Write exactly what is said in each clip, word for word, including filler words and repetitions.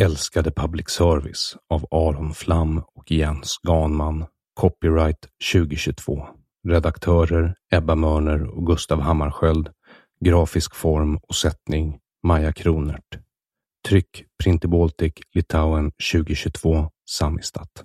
Älskade public service av Aron Flam och Jens Ganman. Copyright tjugohundratjugotvå. Redaktörer Ebba Mörner och Gustav Hammarskjöld. Grafisk form och sättning Maja Kronert. Tryck Printi Baltic Litauen tjugohundratjugotvå Samistat.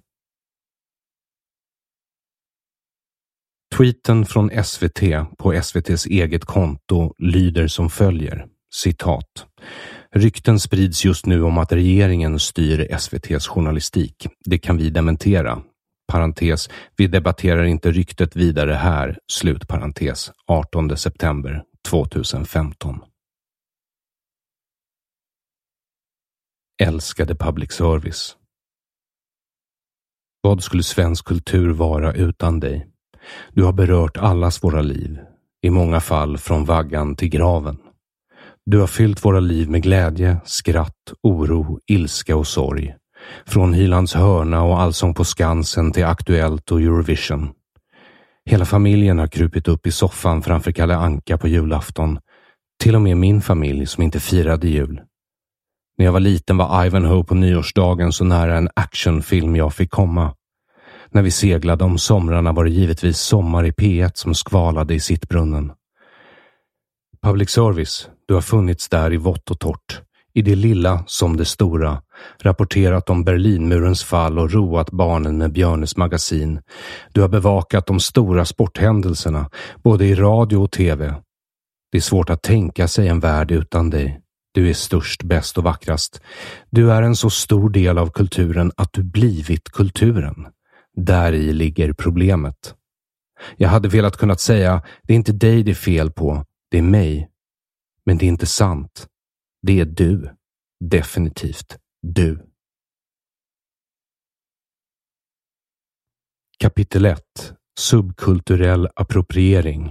Tweeten från S V T på S V T:s eget konto lyder som följer, citat. Rykten sprids just nu om att regeringen styr S V T:s journalistik. Det kan vi dementera. Parentes, vi debatterar inte ryktet vidare här. Slut parentes, artonde september tjugohundrafemton. Älskade public service. Vad skulle svensk kultur vara utan dig? Du har berört allas våra liv, i många fall från vaggan till graven. Du har fyllt våra liv med glädje, skratt, oro, ilska och sorg. Från Hylands hörna och Allsång på Skansen till Aktuellt och Eurovision. Hela familjen har krupit upp i soffan framför Kalle Anka på julafton. Till och med min familj som inte firade jul. När jag var liten var Ivanhoe på nyårsdagen så nära en actionfilm jag fick komma. När vi seglade om somrarna var det givetvis Sommar i P ett som skvalade i sittbrunnen. Public service, du har funnits där i vått och torrt. I det lilla som det stora. Rapporterat om Berlinmurens fall och roat barnen med Björnes magasin. Du har bevakat de stora sporthändelserna, både i radio och tv. Det är svårt att tänka sig en värld utan dig. Du är störst, bäst och vackrast. Du är en så stor del av kulturen att du blivit kulturen. Där i ligger problemet. Jag hade velat kunnat säga, det är inte dig det är fel på, det är mig. Men det är inte sant. Det är du. Definitivt du. Kapitel ett. Subkulturell appropriering.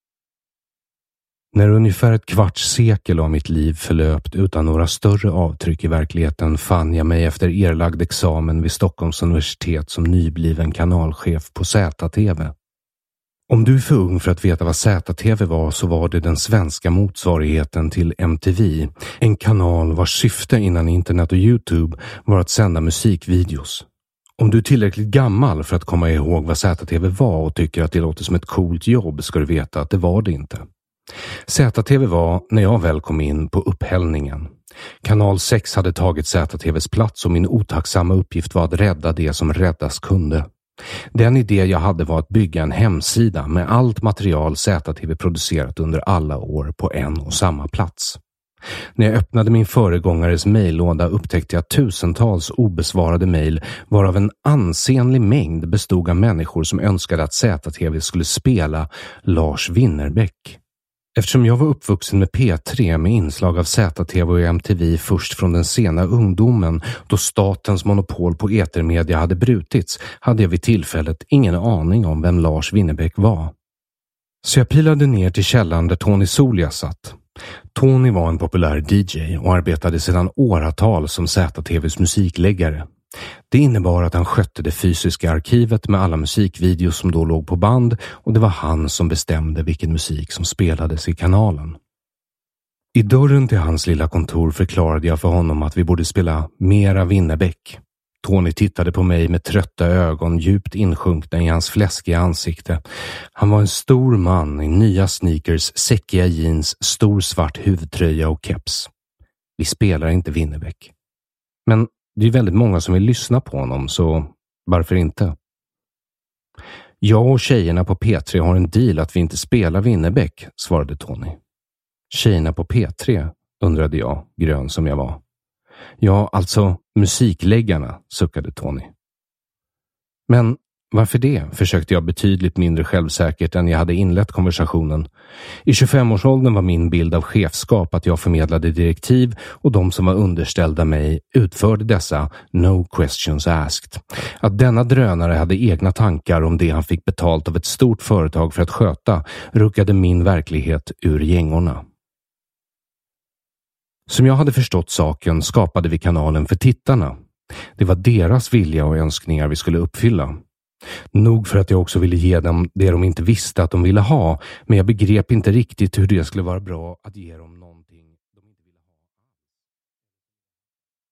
När ungefär ett kvarts sekel av mitt liv förlöpt utan några större avtryck i verkligheten fann jag mig efter erlagd examen vid Stockholms universitet som nybliven kanalchef på Z T V. Om du är för ung för att veta vad Z T V var så var det den svenska motsvarigheten till M T V, en kanal vars syfte innan internet och YouTube var att sända musikvideos. Om du är tillräckligt gammal för att komma ihåg vad Z T V var och tycker att det låter som ett coolt jobb ska du veta att det var det inte. Z T V var, när jag väl kom in, på upphällningen. Kanal sex hade tagit Z T V:s plats och min otacksamma uppgift var att rädda det som räddas kunde. Den idé jag hade var att bygga en hemsida med allt material Z T V producerat under alla år på en och samma plats. När jag öppnade min föregångares mejllåda upptäckte jag tusentals obesvarade mejl varav en ansenlig mängd bestod av människor som önskade att Z T V skulle spela Lars Winnerbäck. Eftersom jag var uppvuxen med P tre med inslag av Z T V och M T V först från den sena ungdomen då statens monopol på etermedia hade brutits hade jag vid tillfället ingen aning om vem Lars Winnerbäck var. Så jag pilade ner till källaren där Tony Solia satt. Tony var en populär D J och arbetade sedan åratal som Z T V:s musikläggare. Det innebar att han skötte det fysiska arkivet med alla musikvideos som då låg på band och det var han som bestämde vilken musik som spelades i kanalen. I dörren till hans lilla kontor förklarade jag för honom att vi borde spela mera Winnerbäck. Tony tittade på mig med trötta ögon djupt insjunkna i hans fläskiga ansikte. Han var en stor man i nya sneakers, säckiga jeans, stor svart huvudtröja och keps. Vi spelar inte Winnerbäck. Men det är väldigt många som vill lyssna på honom, så varför inte? Jag och tjejerna på P tre har en deal att vi inte spelar Winnerbäck, svarade Tony. Tjejerna på P tre, undrade jag, grön som jag var. Ja, alltså musikläggarna, suckade Tony. Men varför det? Försökte jag betydligt mindre självsäkert än jag hade inlett konversationen. I tjugofemårsåldern var min bild av chefskap att jag förmedlade direktiv och de som var underställda mig utförde dessa no questions asked. Att denna drönare hade egna tankar om det han fick betalt av ett stort företag för att sköta ruckade min verklighet ur gängorna. Som jag hade förstått saken skapade vi kanalen för tittarna. Det var deras vilja och önskningar vi skulle uppfylla. Nog för att jag också ville ge dem det de inte visste att de ville ha, men jag begrep inte riktigt hur det skulle vara bra att ge dem någonting.